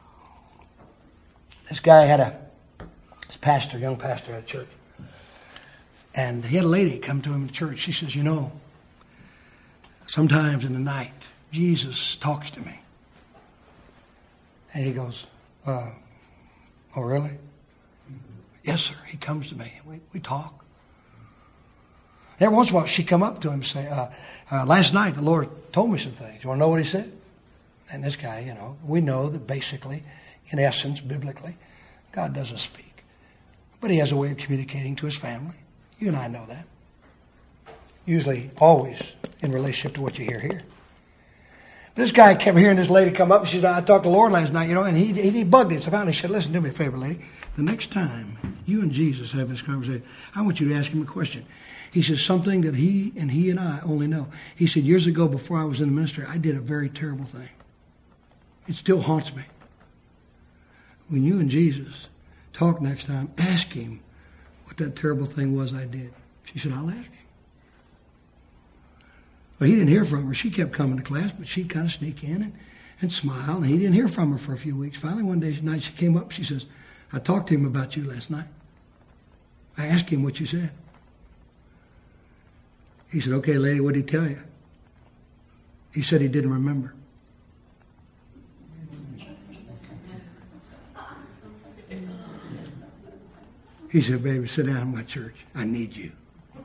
This guy had this pastor, young pastor at a church. And he had a lady come to him in church. She says, you know, sometimes in the night, Jesus talks to me. And he goes, oh, really? Yes, sir. He comes to me. We talk. Every once in a while, she'd come up to him and say, last night the Lord told me some things. You want to know what he said? And this guy, you know, we know that basically, in essence, biblically, God doesn't speak. But he has a way of communicating to his family. You and I know that. Usually, always in relationship to what you hear here. This guy kept hearing this lady come up and she said, I talked to the Lord last night, you know, and he bugged him. So finally he said, listen, do me a favor, lady. The next time you and Jesus have this conversation, I want you to ask him a question. He says something that he and I only know. He said, years ago before I was in the ministry, I did a very terrible thing. It still haunts me. When you and Jesus talk next time, ask him what that terrible thing was I did. She said, I'll ask him. Well, he didn't hear from her. She kept coming to class, but she'd kind of sneak in and smile. And he didn't hear from her for a few weeks. Finally, one day night, she came up. She says, I talked to him about you last night. I asked him what you said. He said, okay, lady, what did he tell you? He said he didn't remember. He said, baby, sit down in my church. I need you.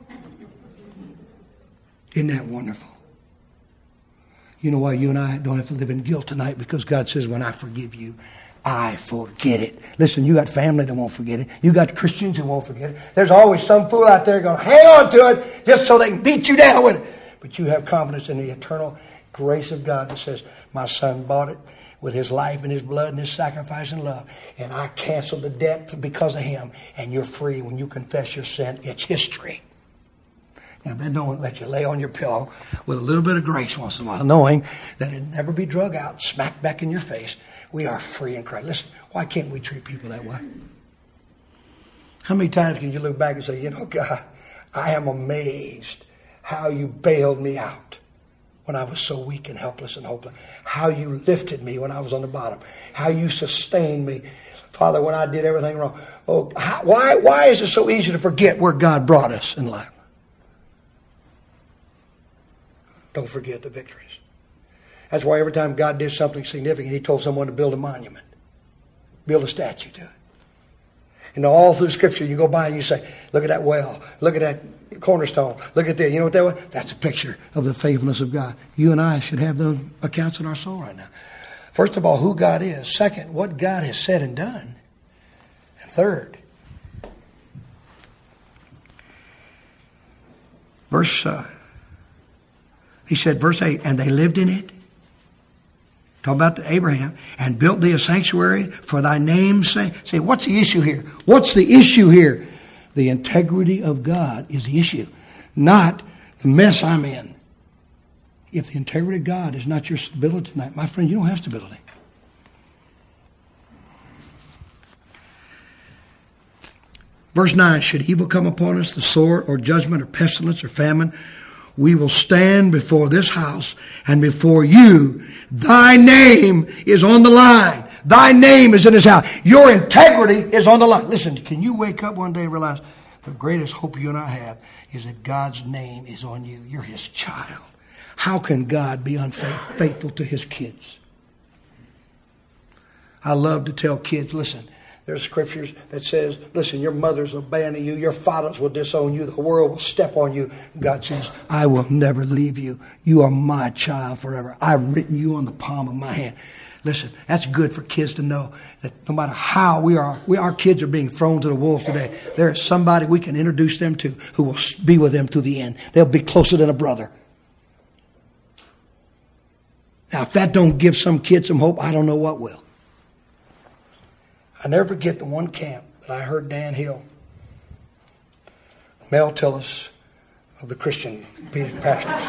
Isn't that wonderful? You know why you and I don't have to live in guilt tonight? Because God says, when I forgive you, I forget it. Listen, you got family that won't forget it. You got Christians who won't forget it. There's always some fool out there going to hang on to it just so they can beat you down with it. But you have confidence in the eternal grace of God that says, my son bought it with his life and his blood and his sacrifice and love. And I canceled the debt because of him. And you're free when you confess your sin. It's history. Now, that don't let you lay on your pillow with a little bit of grace once in a while, knowing that it'll never be drug out, smacked back in your face. We are free in Christ. Listen, why can't we treat people that way? How many times can you look back and say, you know, God, I am amazed how you bailed me out when I was so weak and helpless and hopeless. How you lifted me when I was on the bottom. How you sustained me, Father, when I did everything wrong. Oh, why is it so easy to forget where God brought us in life? Don't forget the victories. That's why every time God did something significant, he told someone to build a monument, build a statue to it. And all through Scripture, you go by and you say, look at that well, look at that cornerstone, look at that. You know what that was? That's a picture of the faithfulness of God. You and I should have those accounts in our soul right now. First of all, who God is. Second, what God has said and done. And third, he said, verse 8, and they lived in it Talk about Abraham. And built thee a sanctuary for thy name's sake. Say, what's the issue here? What's the issue here? The integrity of God is the issue, not the mess I'm in. If the integrity of God is not your stability tonight, my friend, you don't have stability. Verse 9, should evil come upon us, the sword or judgment or pestilence or famine, we will stand before this house and before you. Thy name is on the line. Thy name is in this house. Your integrity is on the line. Listen, can you wake up one day and realize the greatest hope you and I have is that God's name is on you. You're His child. How can God be unfaithful to His kids? I love to tell kids, listen, there's scriptures that says, listen, your mothers will abandon you, your fathers will disown you, the world will step on you. God says, I will never leave you. You are my child forever. I've written you on the palm of my hand. Listen, that's good for kids to know that no matter how our kids are being thrown to the wolves today, there is somebody we can introduce them to who will be with them to the end. They'll be closer than a brother. Now, if that don't give some kids some hope, I don't know what will. I never forget the one camp that I heard Dan Hill, Mel Tillis of the Christian pastors.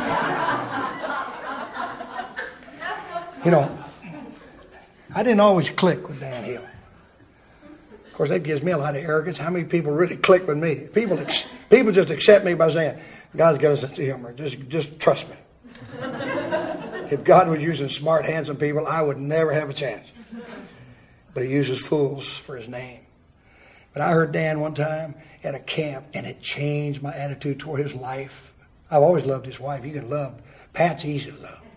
You know, I didn't always click with Dan Hill. Of course, that gives me a lot of arrogance. How many people really click with me? People just accept me by saying, God's got a sense of humor. Just trust me. If God was using smart, handsome people, I would never have a chance. But He uses fools for His name. But I heard Dan one time at a camp, and it changed my attitude toward his life. I've always loved his wife. You can love. Pat's easy to love.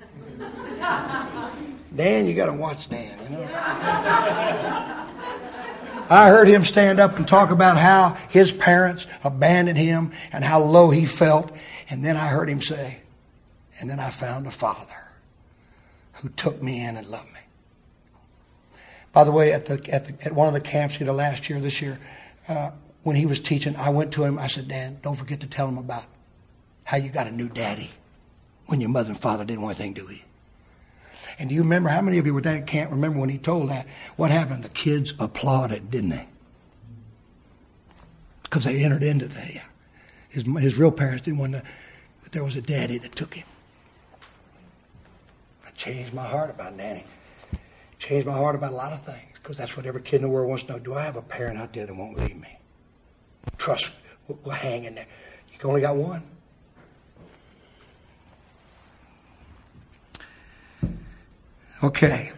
Dan, you got to watch Dan, you know. I heard him stand up and talk about how his parents abandoned him and how low he felt. And then I heard him say, and then I found a father who took me in and loved me. By the way, at one of the camps either last year or this year, when he was teaching, I went to him. I said, Dan, don't forget to tell him about how you got a new daddy when your mother and father didn't want anything to do with you. And do you remember, how many of you were there can't remember when he told that? What happened? The kids applauded, didn't they? Because they entered into that. His real parents didn't want to, but there was a daddy that took him. It changed my heart about Danny. Changed my heart about a lot of things, because that's what every kid in the world wants to know. Do I have a parent out there that won't leave me? Trust me. We'll hang in there. You only got one. Okay.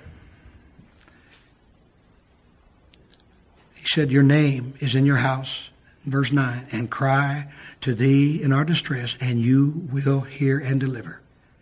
He said, your name is in your house, verse 9, and cry to thee in our distress, and you will hear and deliver.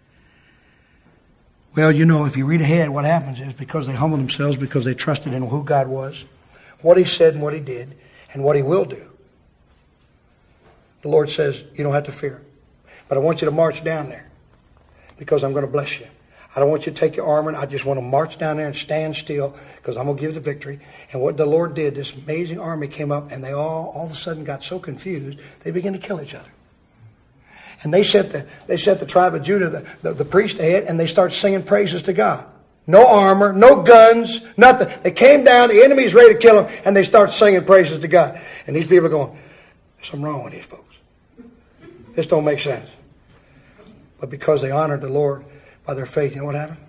Well, you know, if you read ahead, what happens is because they humbled themselves, because they trusted in who God was, what He said and what He did, and what He will do. The Lord says, you don't have to fear. But I want you to march down there, because I'm going to bless you. I don't want you to take your armor. I just want to march down there and stand still, because I'm going to give you the victory. And what the Lord did, this amazing army came up, and they all of a sudden got so confused, they began to kill each other. And they set the tribe of Judah, the priest ahead, and they start singing praises to God. No armor, no guns, nothing. They came down, the enemy's ready to kill them, and they start singing praises to God. And these people are going, there's something wrong with these folks. This don't make sense. But because they honored the Lord by their faith, you know what happened?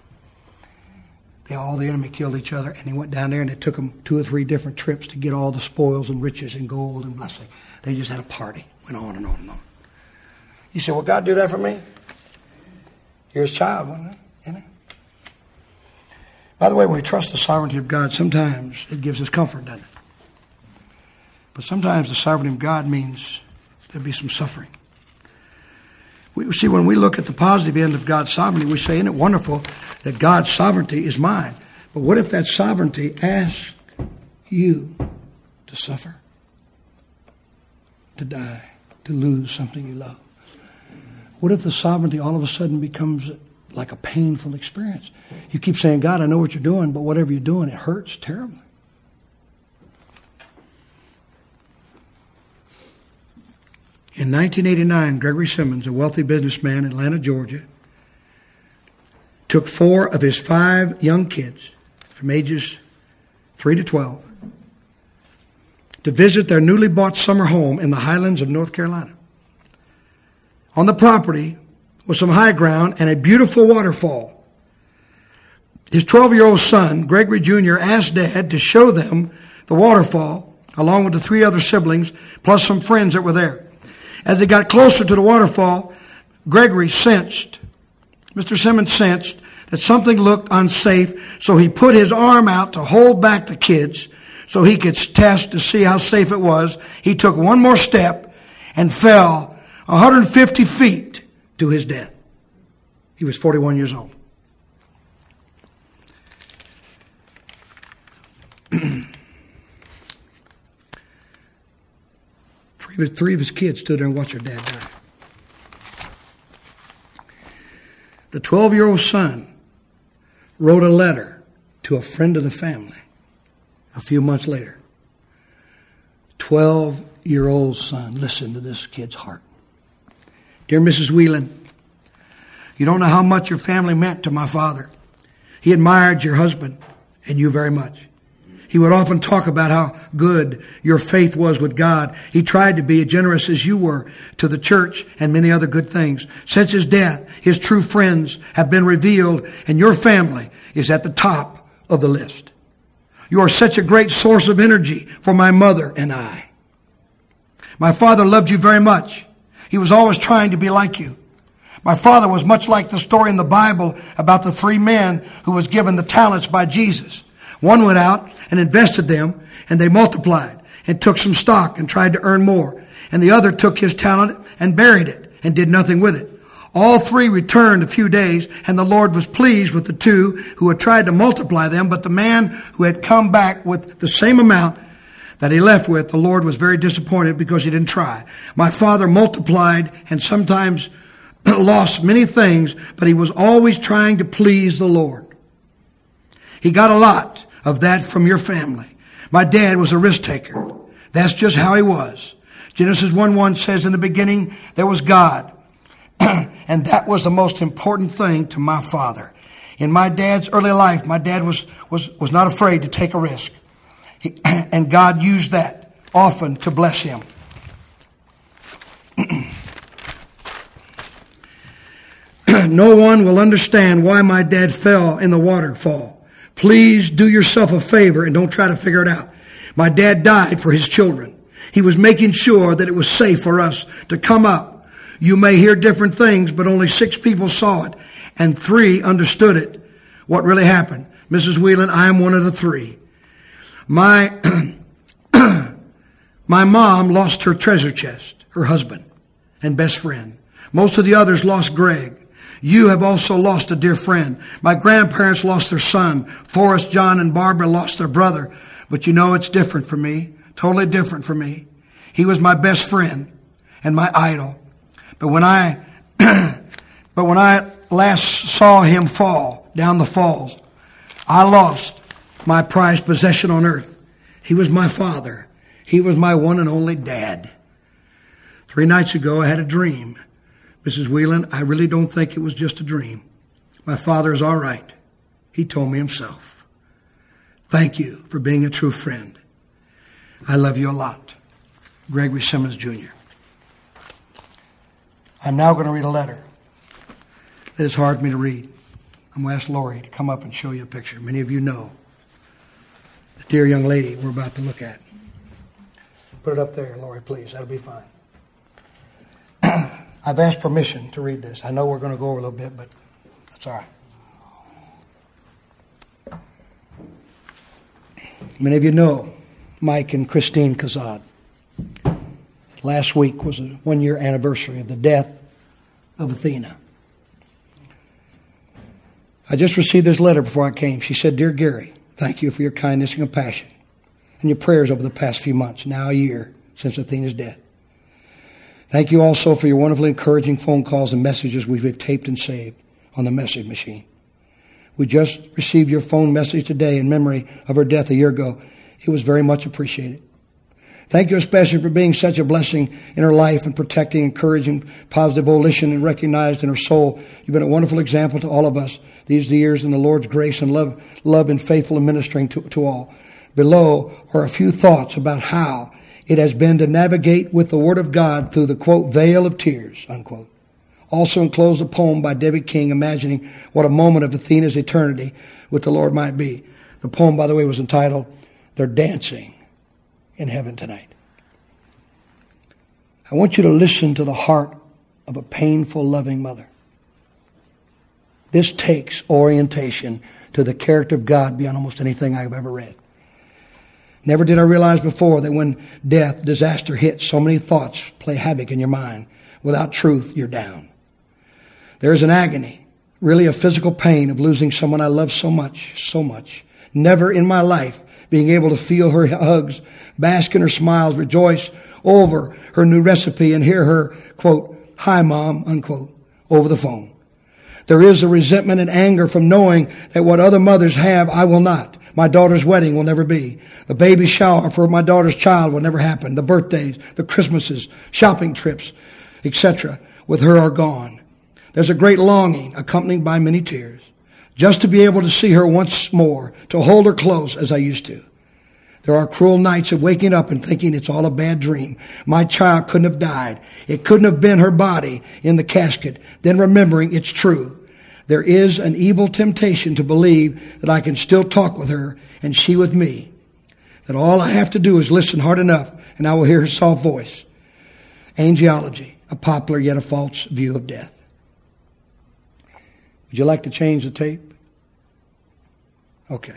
All the enemy killed each other, and they went down there, and it took them 2 or 3 different trips to get all the spoils and riches and gold and blessing. They just had a party. Went on and on and on. You say, well, God do that for me? You're His child, wasn't it? Isn't it? By the way, when we trust the sovereignty of God, sometimes it gives us comfort, doesn't it? But sometimes the sovereignty of God means there'll be some suffering. We see, when we look at the positive end of God's sovereignty, we say, isn't it wonderful that God's sovereignty is mine? But what if that sovereignty asks you to suffer, to die, to lose something you love? What if the sovereignty all of a sudden becomes like a painful experience? You keep saying, God, I know what you're doing, but whatever you're doing, it hurts terribly. In 1989, Gregory Simmons, a wealthy businessman in Atlanta, Georgia, took 4 of his 5 young kids from ages 3 to 12 to visit their newly bought summer home in the highlands of North Carolina. On the property was some high ground and a beautiful waterfall. His 12-year-old son, Gregory Jr., asked Dad to show them the waterfall, along with the 3 other siblings, plus some friends that were there. As they got closer to the waterfall, Mr. Simmons sensed that something looked unsafe, so he put his arm out to hold back the kids so he could test to see how safe it was. He took one more step and fell 150 feet to his death. He was 41 years old. Three of his kids stood there and watched their dad die. The 12-year-old son wrote a letter to a friend of the family a few months later. 12-year-old son. Listen to this kid's heart. Dear Mrs. Whelan, you don't know how much your family meant to my father. He admired your husband and you very much. He would often talk about how good your faith was with God. He tried to be as generous as you were to the church and many other good things. Since his death, his true friends have been revealed, and your family is at the top of the list. You are such a great source of energy for my mother and I. My father loved you very much. He was always trying to be like you. My father was much like the story in the Bible about the 3 men who was given the talents by Jesus. One went out and invested them, and they multiplied and took some stock and tried to earn more. And the other took his talent and buried it and did nothing with it. All 3 returned a few days, and the Lord was pleased with the 2 who had tried to multiply them. But the man who had come back with the same amount that he left with, the Lord was very disappointed because he didn't try. My father multiplied and sometimes lost many things, but he was always trying to please the Lord. He got a lot of that from your family. My dad was a risk taker. That's just how he was. Genesis 1:1 says, in the beginning there was God. And that was the most important thing to my father. In my dad's early life, my dad was not afraid to take a risk. And God used that often to bless him. No one will understand why my dad fell in the waterfall. Please do yourself a favor and don't try to figure it out. My dad died for his children. He was making sure that it was safe for us to come up. You may hear different things, but only 6 people saw it and 3 understood it. What really happened? Mrs. Whelan, I am one of the 3. My mom lost her treasure chest, her husband and best friend. Most of the others lost Greg. You have also lost a dear friend. My grandparents lost their son. Forrest, John, and Barbara lost their brother. But you know it's different for me. Totally different for me. He was my best friend and my idol. But when I last saw him fall down the falls, I lost my prized possession on earth. He was my father. He was my one and only dad. 3 nights ago, I had a dream. Mrs. Whelan, I really don't think it was just a dream. My father is all right. He told me himself. Thank you for being a true friend. I love you a lot. Gregory Simmons, Jr. I'm now going to read a letter that is hard for me to read. I'm going to ask Lori to come up and show you a picture. Many of you know the dear young lady we're about to look at. Put it up there, Lori, please. That'll be fine. I've asked permission to read this. I know we're going to go over a little bit, but that's all right. Many of you know Mike and Christine Kazad. Last week was a 1-year anniversary of the death of Athena. I just received this letter before I came. She said, Dear Gary, thank you for your kindness and compassion and your prayers over the past few months, now a year since Athena's death. Thank you also for your wonderfully encouraging phone calls and messages we've taped and saved on the message machine. We just received your phone message today in memory of her death a year ago. It was very much appreciated. Thank you especially for being such a blessing in her life and protecting, encouraging, positive volition and recognized in her soul. You've been a wonderful example to all of us these years in the Lord's grace and love and faithful in ministering to all. Below are a few thoughts about how it has been to navigate with the Word of God through the, quote, veil of tears, unquote. Also enclosed a poem by Debbie King imagining what a moment of Athena's eternity with the Lord might be. The poem, by the way, was entitled, They're Dancing in Heaven Tonight. I want you to listen to the heart of a painful, loving mother. This takes orientation to the character of God beyond almost anything I've ever read. Never did I realize before that when death, disaster hits, so many thoughts play havoc in your mind. Without truth, you're down. There is an agony, really a physical pain of losing someone I love so much. Never in my life being able to feel her hugs, bask in her smiles, rejoice over her new recipe and hear her, quote, hi mom, unquote, over the phone. There is a resentment and anger from knowing that what other mothers have, I will not. My daughter's wedding will never be. The baby shower for my daughter's child will never happen. The birthdays, the Christmases, shopping trips, etc. with her are gone. There's a great longing accompanied by many tears. Just to be able to see her once more, to hold her close as I used to. There are cruel nights of waking up and thinking it's all a bad dream. My child couldn't have died. It couldn't have been her body in the casket. Then remembering it's true. There is an evil temptation to believe that I can still talk with her and she with me. That all I have to do is listen hard enough and I will hear her soft voice. Angelology, a popular yet a false view of death. Would you like to change the tape? Okay.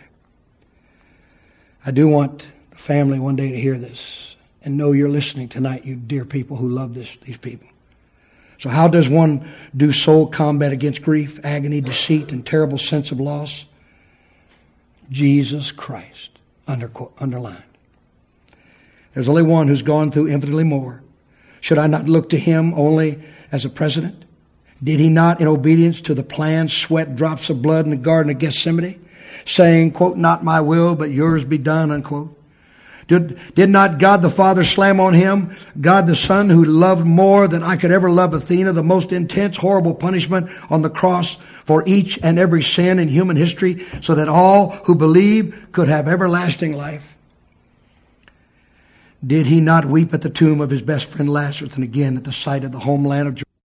I do want the family one day to hear this and know you're listening tonight, you dear people who love these people. So how does one do soul combat against grief, agony, deceit, and terrible sense of loss? Jesus Christ, underlined. There's only one who's gone through infinitely more. Should I not look to him only as a president? Did he not, in obedience to the plan, sweat drops of blood in the Garden of Gethsemane, saying, quote, not my will, but yours be done, unquote? Did not God the Father slam on him, God the Son, who loved more than I could ever love Athena, the most intense, horrible punishment on the cross for each and every sin in human history, so that all who believe could have everlasting life? Did he not weep at the tomb of his best friend Lazarus, and again at the sight of the homeland of